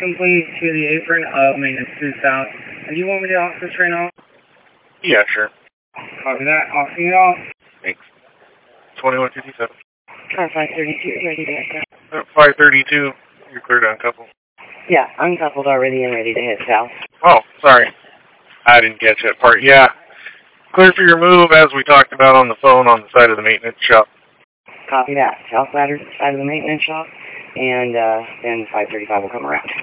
complete to the apron of maintenance 2000. Do you want me to off this right now? Yeah, sure. Copy that. Offing it off. Thanks. 2157. Car 532, ready to hit. 532, you're cleared on couple. Yeah, uncoupled already and ready to hit south. Oh, sorry. I didn't catch that part. Yeah. Clear for your move, as we talked about on the phone, on the side of the maintenance shop. Copy that. South ladder, side of the maintenance shop, and then 535 will come around.